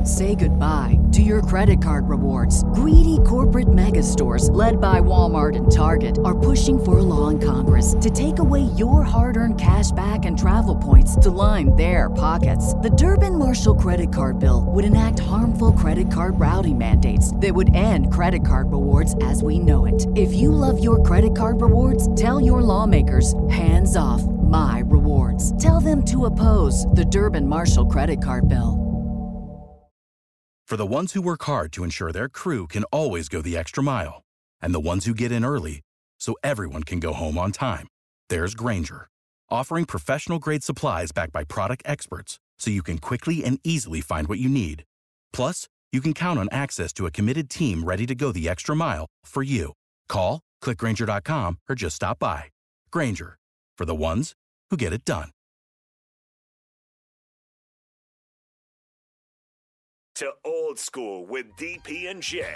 Say goodbye to your credit card rewards. Greedy corporate mega stores, led by Walmart and Target, are pushing for a law in Congress to take away your hard-earned cash back and travel points to line their pockets. The Durbin-Marshall credit card bill would enact harmful credit card routing mandates that would end credit card rewards as we know it. If you love your credit card rewards, tell your lawmakers, hands off my rewards. Tell them to oppose the Durbin-Marshall credit card bill. For the ones who work hard to ensure their crew can always go the extra mile, and the ones who get in early so everyone can go home on time, there's Grainger, offering professional-grade supplies backed by product experts so you can quickly and easily find what you need. Plus, you can count on access to a committed team ready to go the extra mile for you. Call, click Grainger.com, or just stop by. Grainger, for the ones who get it done. To Old School with DP and J.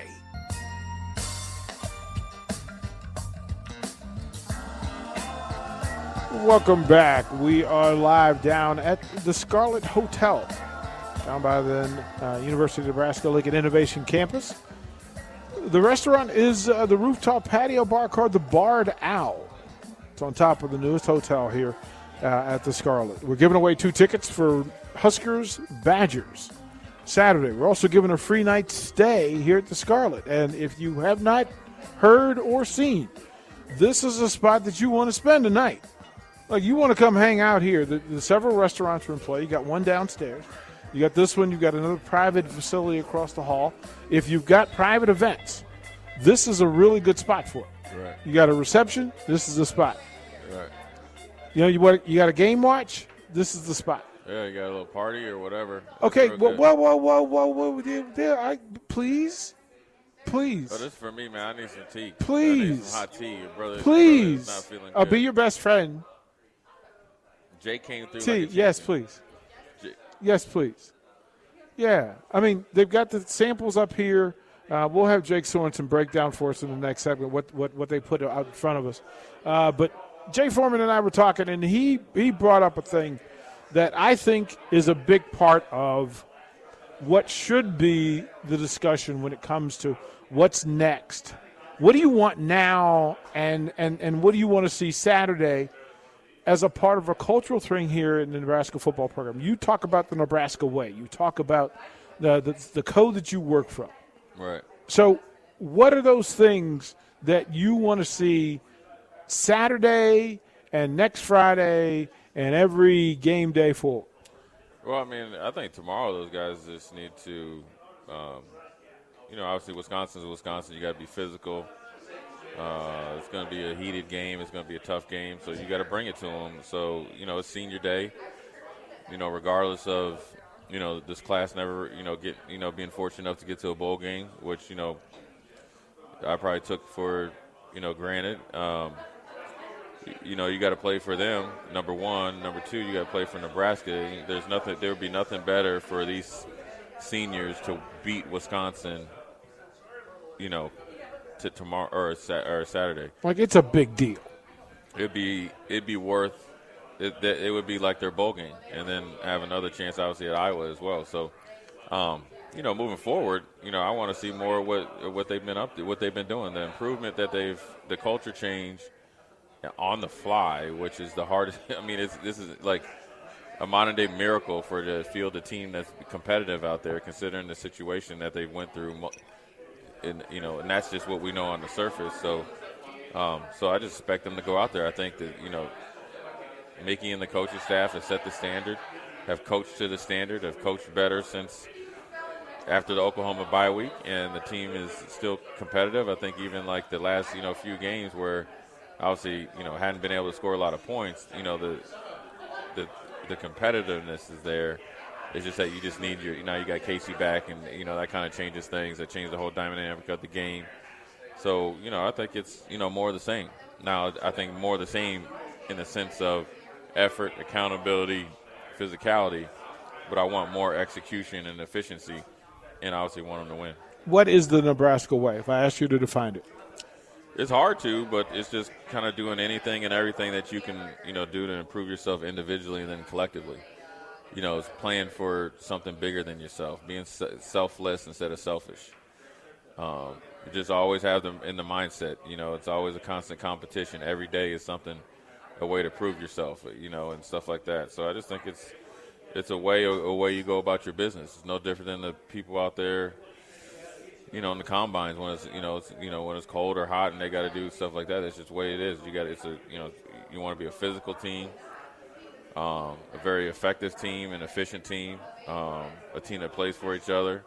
Welcome back. We are live down at the Scarlet Hotel, down by the University of Nebraska-Lincoln Innovation Campus. The restaurant is the rooftop patio bar called the Barred Owl. It's on top of the newest hotel here at the Scarlet. We're giving away 2 tickets for Huskers Badgers Saturday. We're also giving a free night stay here at the Scarlet. And if you have not heard or seen, this is a spot that you want to spend a night. Like, you want to come hang out here. The several restaurants are in play. You got one downstairs. You got this one. You've got another private facility across the hall. If you've got private events, this is a really good spot for it. Right. You got a reception, this is the spot. Right. You know, you got a game watch, this is the spot. Yeah, you got a little party or whatever. Okay, whoa, please. Oh, this is for me, man. I need some tea. Please. I need some hot tea. Your brother, Please. not feeling I'll good. be your best friend. Jay came through Tea, like a yes, champion. please. Jay. Yes, please. Yeah, I mean, they've got the samples up here. We'll have Jake Sorensen break down for us in the next segment what they put out in front of us. But Jay Foreman and I were talking, and he brought up a thing that I think is a big part of what should be the discussion when it comes to what's next. What do you want now, and what do you want to see Saturday as a part of a cultural thing here in the Nebraska football program? You talk about the Nebraska way. You talk about the code that you work from. Right. So what are those things that you want to see Saturday and next Friday and every game day forward? Well, I mean, I think tomorrow those guys just need to, obviously Wisconsin's Wisconsin. You got to be physical. It's going to be a heated game. It's going to be a tough game. So you got to bring it to them. So, it's senior day. Regardless of, this class never, being fortunate enough to get to a bowl game, which, I probably took for, granted. You got to play for them, number one. Number two, you got to play for Nebraska. There would be nothing better for these seniors to beat Wisconsin, to tomorrow or Saturday. Like, it's a big deal. It'd be worth it. It would be like their bowl game, and then have another chance, obviously, at Iowa as well. So, moving forward, I want to see more of what they've been up to, what they've been doing, the improvement that the culture change on the fly, which is the hardest. I mean, this is like a modern-day miracle for the field, a team that's competitive out there, considering the situation that they went through. And that's just what we know on the surface. So I just expect them to go out there. I think that, Mickey and the coaching staff have set the standard, have coached to the standard, have coached better since after the Oklahoma bye week, and the team is still competitive. I think even like the last, few games where obviously, hadn't been able to score a lot of points, the competitiveness is there. It's just that you just need you got Casey back, and, that kind of changes things. That changed the whole dynamic of the game. So, I think it's, more of the same. Now, I think more of the same in the sense of effort, accountability, physicality, but I want more execution and efficiency, and I obviously want them to win. What is the Nebraska way, if I ask you to define it? It's hard to, but it's just kind of doing anything and everything that you can, do to improve yourself individually and then collectively. is playing for something bigger than yourself, being selfless instead of selfish. You just always have them in the mindset. It's always a constant competition. Every day is a way to prove yourself, and stuff like that. So I just think it's a way you go about your business. It's no different than the people out there, in the combines when when it's cold or hot and they got to do stuff like that. It's just the way it is. You want to be a physical team, a very effective team, an efficient team, a team that plays for each other,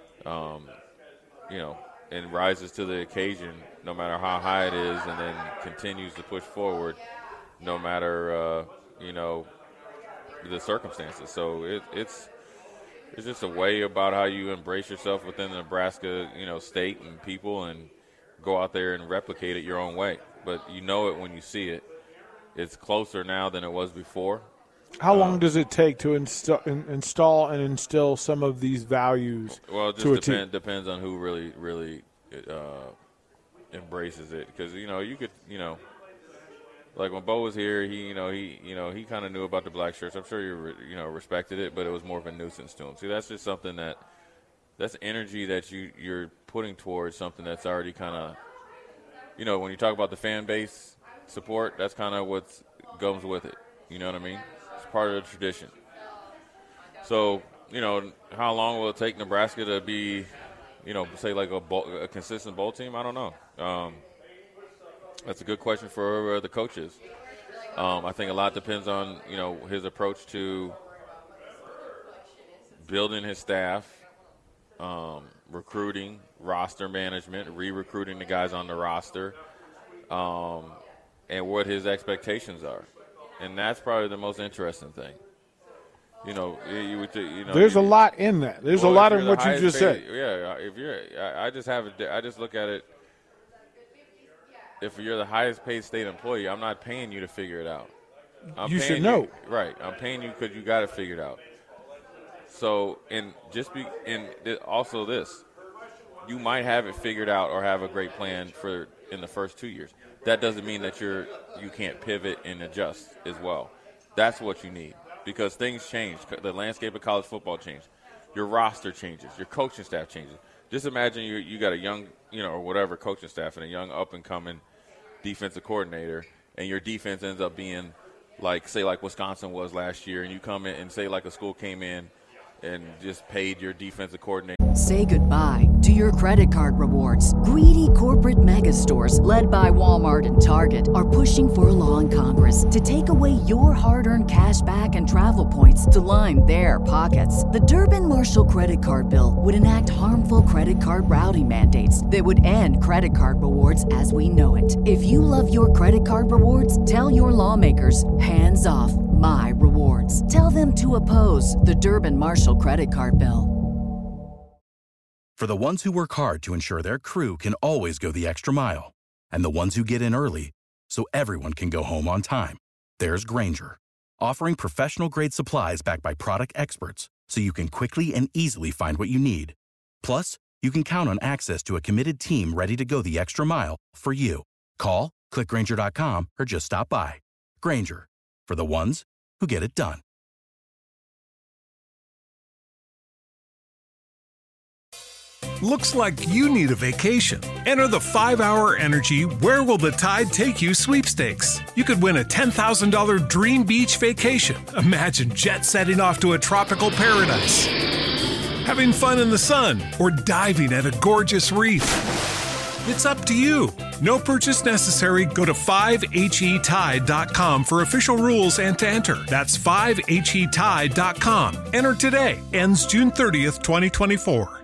and rises to the occasion no matter how high it is, and then continues to push forward no matter the circumstances. So it's just a way about how you embrace yourself within the Nebraska, state and people, and go out there and replicate it your own way. But you know it when you see it. It's closer now than it was before. How long does it take to install and instill some of these values? Well, it just depends on who really embraces it. Because you could like when Bo was here, he kind of knew about the black shirts. I'm sure you respected it, but it was more of a nuisance to him. See, that's just something that's energy that you're putting towards something that's already kind of, when you talk about the fan base support, that's kind of what goes with it. You know what I mean? It's part of the tradition. So, how long will it take Nebraska to be, say like a consistent bowl team? I don't know. That's a good question for the coaches. I think a lot depends on, his approach to building his staff, recruiting, roster management, re-recruiting the guys on the roster, and what his expectations are. And that's probably the most interesting thing. There's a lot in that. There's a lot in what you just said. Yeah, I just look at it. If you're the highest paid state employee, I'm not paying you to figure it out. You should know. Right. I'm paying you because you got to figure it out. So, also this, you might have it figured out or have a great plan in the first 2 years. That doesn't mean that you can't pivot and adjust as well. That's what you need, because things change. The landscape of college football changed. Your roster changes. Your coaching staff changes. Just imagine you got a young, or whatever coaching staff and a young up-and-coming defensive coordinator, and your defense ends up being like Wisconsin was last year, and you come in and say like a school came in and just paid your defensive coordinator. Say goodbye to your credit card rewards. Greedy corporate mega stores, led by Walmart and Target, are pushing for a law in Congress to take away your hard-earned cash back and travel points to line their pockets. The Durbin-Marshall credit card bill would enact harmful credit card routing mandates that would end credit card rewards as we know it. If you love your credit card rewards, tell your lawmakers, hands off my rewards. Tell them to oppose the Durbin-Marshall credit card bill. For the ones who work hard to ensure their crew can always go the extra mile, and the ones who get in early so everyone can go home on time, there's Grainger, offering professional-grade supplies backed by product experts so you can quickly and easily find what you need. Plus, you can count on access to a committed team ready to go the extra mile for you. Call, click Grainger.com, or just stop by. Grainger, for the ones who get it done. Looks like you need a vacation. Enter the 5-Hour Energy Where Will the Tide Take You sweepstakes. You could win a $10,000 dream beach vacation. Imagine jet setting off to a tropical paradise, having fun in the sun, or diving at a gorgeous reef. It's up to you. No purchase necessary. Go to 5HETide.com for official rules and to enter. That's 5HETide.com. Enter today. Ends June 30th, 2024.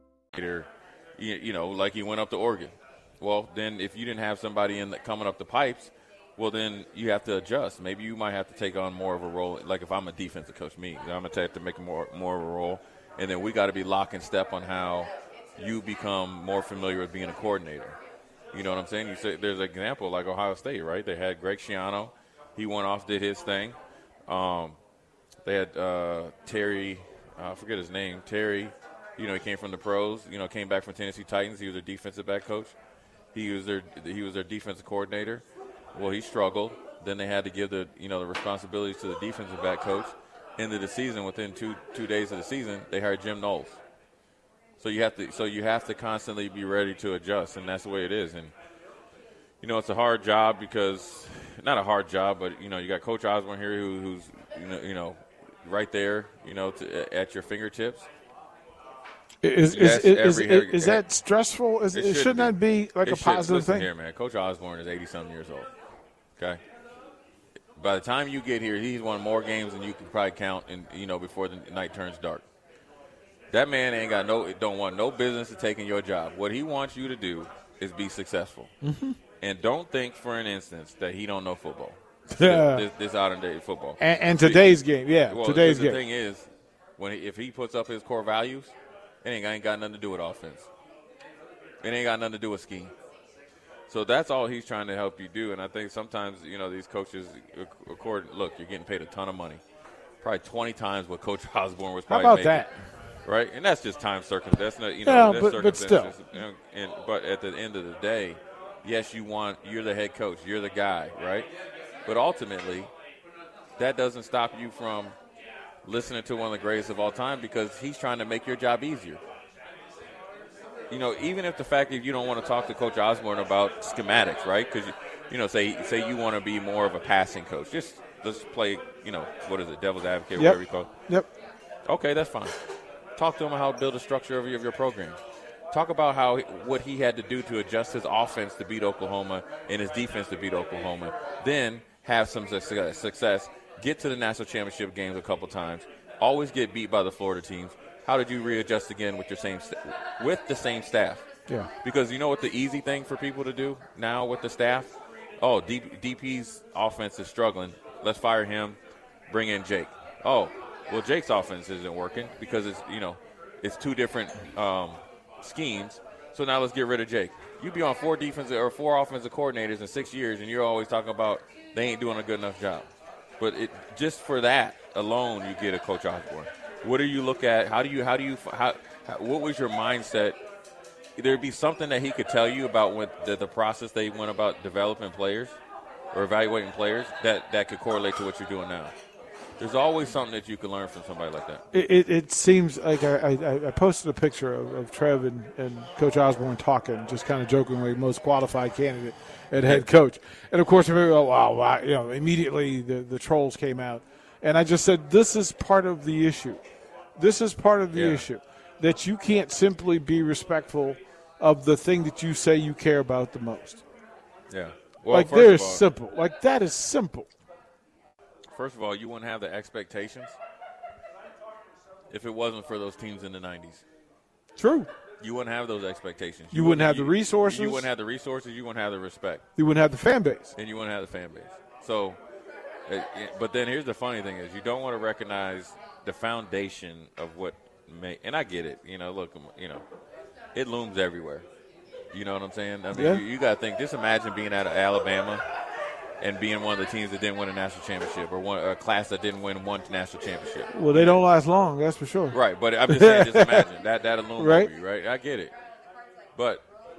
Like he went up to Oregon. Well, then if you didn't have somebody coming up the pipes, well, then you have to adjust. Maybe you might have to take on more of a role. Like if I'm a defensive coach, I'm going to have to make more of a role. And then we got to be lock and step on how you become more familiar with being a coordinator. You know what I'm saying? You say there's an example like Ohio State, right? They had Greg Schiano. He went off, did his thing. They had Terry, I forget his name, Terry. He came from the pros. Came back from Tennessee Titans. He was their defensive back coach. He was their defensive coordinator. Well, he struggled. Then they had to give the responsibilities to the defensive back coach. end of the season, within two days of the season, they hired Jim Knowles. So you have to constantly be ready to adjust, and that's the way it is. And it's a hard job because not a hard job, but you got Coach Osborne here who's right there, at your fingertips. Is that stressful? Shouldn't that be like a positive thing? Here, man. Coach Osborne is 80-something years old. Okay. By the time you get here, he's won more games than you can probably count, before the night turns dark. That man don't want no business to taking your job. What he wants you to do is be successful, and don't think for an instance that he don't know football. This out-of-date football and today's game, today's game. The thing is, if he puts up his core values, it ain't got nothing to do with offense. It ain't got nothing to do with scheme. So that's all he's trying to help you do. And I think sometimes, these coaches, look, you're getting paid a ton of money. Probably 20 times what Coach Osborne was probably making. How about that? Right? And that's just time circumstance. That's not, but still. But at the end of the day, yes, you're the head coach. You're the guy, right? But ultimately, that doesn't stop you from listening to one of the greatest of all time because he's trying to make your job easier. Even if the fact that you don't want to talk to Coach Osborne about schematics, right? Because, say you want to be more of a passing coach. Let's play, what is it, devil's advocate, whatever you call it. Yep. Okay, that's fine. Talk to him how to build a structure of your program. Talk about what he had to do to adjust his offense to beat Oklahoma and his defense to beat Oklahoma. Then have some success, get to the national championship games a couple times, always get beat by the Florida teams. How did you readjust again with the same staff? Yeah. Because you know what the easy thing for people to do now with the staff? Oh, DP's offense is struggling. Let's fire him. Bring in Jake. Oh, well, Jake's offense isn't working because it's two different schemes. So now let's get rid of Jake. You'd be on four offensive coordinators in 6 years, and you're always talking about they ain't doing a good enough job. But just for that alone, you get a Coach Osborne. What do you look at? What was your mindset? There'd be something that he could tell you about the process they went about developing players or evaluating players that could correlate to what you're doing now. There's always something that you can learn from somebody like that. It seems like I posted a picture of Trev and Coach Osborne talking, just kind of jokingly, most qualified candidate at head coach. And, of course, immediately the trolls came out. And I just said, this is part of the issue. This is part of the issue, that you can't simply be respectful of the thing that you say you care about the most. Yeah. Well, simple. Like, that is simple. First of all, you wouldn't have the expectations if it wasn't for those teams in the 90s. True. You wouldn't have those expectations. You wouldn't have the resources. You wouldn't have the resources. You wouldn't have the respect. You wouldn't have the fan base. And you wouldn't have the fan base. So, but then here's the funny thing is you don't want to recognize the foundation of what and I get it. Look, it looms everywhere. You know what I'm saying? I mean, you got to think, just imagine being out of Alabama and being one of the teams that didn't win a national championship or a class that didn't win one national championship. Well, they don't last long, that's for sure. Right, but I'm just saying, just imagine. That'll loom over you, right? I get it. But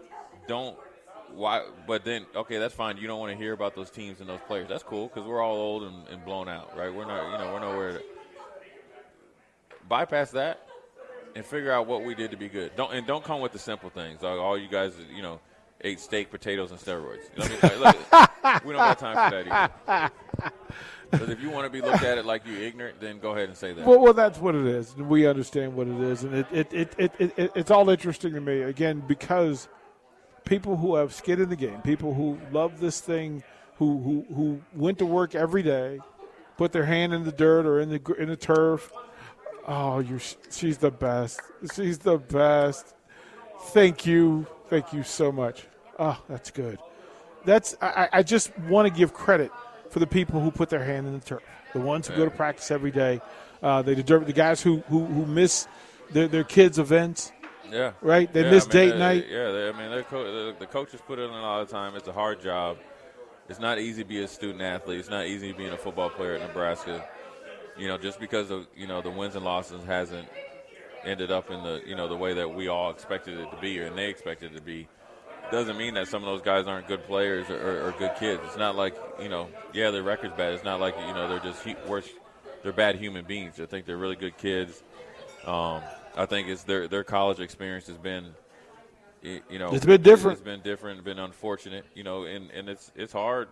But then, okay, that's fine. You don't want to hear about those teams and those players. That's cool because we're all old and blown out, right? We're nowhere to bypass that and figure out what we did to be good. Don't come with the simple things. All you guys, ate steak, potatoes, and steroids. We don't have time for that either. Because if you want to be looked at it like you're ignorant, then go ahead and say that. Well, that's what it is. We understand what it is, and it's all interesting to me again because people who have skin in the game, people who love this thing, who went to work every day, put their hand in the dirt or in the turf. Oh, she's the best. She's the best. Thank you so much. Oh, that's good. I just want to give credit for the people who put their hand in the turf, the ones who go to practice every day. They deserve the guys who miss their kids' events. Yeah. Right? They miss date night. Yeah, the coaches put in a lot of time. It's a hard job. It's not easy to be a student athlete. It's not easy being a football player at Nebraska. Just because of, the wins and losses hasn't ended up in the way that we all expected it to be and they expected it to be, doesn't mean that some of those guys aren't good players or good kids. It's not like, their record's bad. It's not like, they're they're bad human beings. I think they're really good kids. I think it's their college experience has been, it's been different. It's been different, been unfortunate, and it's hard,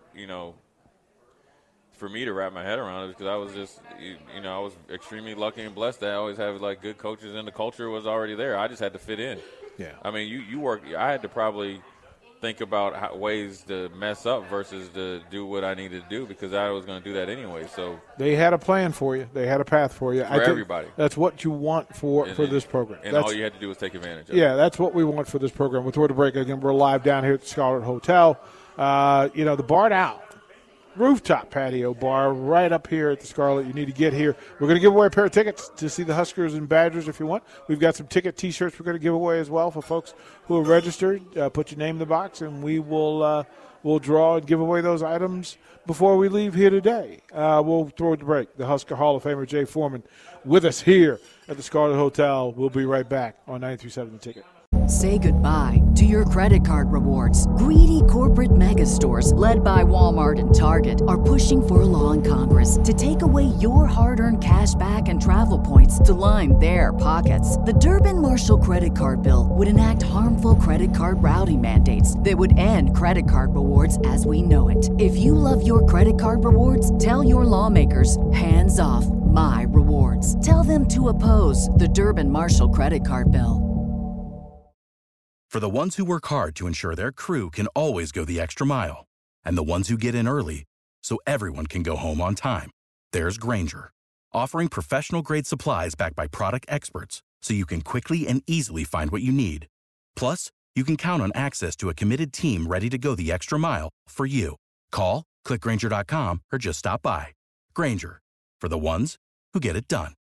for me to wrap my head around it because I was just, I was extremely lucky and blessed that I always have like good coaches and the culture was already there. I just had to fit in. Yeah. I mean, you work. I had to probably think about ways to mess up versus to do what I needed to do because I was going to do that anyway. So they had a plan for you. They had a path for you. For everybody. That's what you want for this program. And all you had to do was take advantage of it. Yeah, that's what we want for this program. We'll throw the break again. We're live down here at the Scarlet Hotel. The Barred Out rooftop patio bar right up here at the Scarlet. You need to get here. We're going to give away a pair of tickets to see the Huskers and Badgers if you want. We've got some ticket T-shirts we're going to give away as well for folks who are registered. Put your name in the box, and we will we'll draw and give away those items before we leave here today. We'll throw it to break. The Husker Hall of Famer Jay Foreman with us here at the Scarlet Hotel. We'll be right back on 93.7 The Ticket. Say goodbye to your credit card rewards. Greedy corporate mega stores, led by Walmart and Target, are pushing for a law in Congress to take away your hard-earned cash back and travel points to line their pockets. The Durbin-Marshall credit card bill would enact harmful credit card routing mandates that would end credit card rewards as we know it. If you love your credit card rewards, tell your lawmakers, hands off my rewards. Tell them to oppose the Durbin-Marshall credit card bill. For the ones who work hard to ensure their crew can always go the extra mile, and the ones who get in early so everyone can go home on time, there's Grainger, offering professional-grade supplies backed by product experts so you can quickly and easily find what you need. Plus, you can count on access to a committed team ready to go the extra mile for you. Call, click Grainger.com, or just stop by. Grainger, for the ones who get it done.